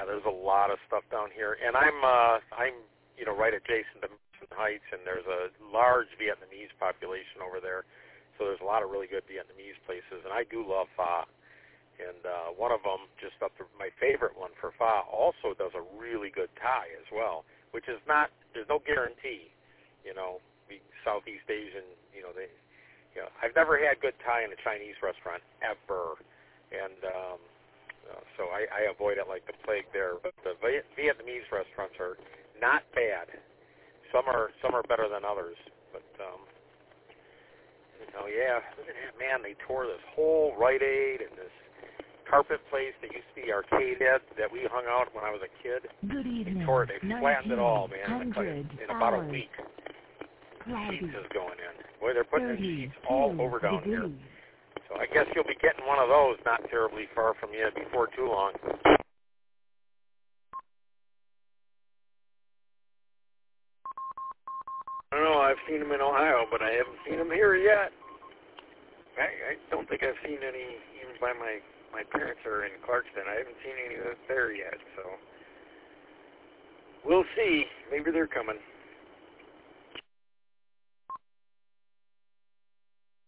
there's a lot of stuff down here, and I'm right adjacent to Mason Heights, and there's a large Vietnamese population over there, so there's a lot of really good Vietnamese places, and I do love Pho, and one of them, just up to my favorite one for Pho, also does a really good Thai as well, which is not, there's no guarantee, Southeast Asian, I've never had good Thai in a Chinese restaurant ever, and so I avoid it like the plague there. But the Vietnamese restaurants are not bad. Some are better than others. But yeah, look at that, man. They tore this whole Rite Aid and this carpet place that used to be Arcade Ed that we hung out when I was a kid. Good evening. They tore it. They flattened it all, man. In about a week. Cloudy. Sheets is going in. Boy, they're putting in sheets all over down here. Degrees. So I guess you'll be getting one of those not terribly far from you before too long. I don't know, I've seen them in Ohio, but I haven't seen them here yet. I don't think I've seen any, even by my parents are in Clarkston. I haven't seen any there yet, so we'll see. Maybe they're coming.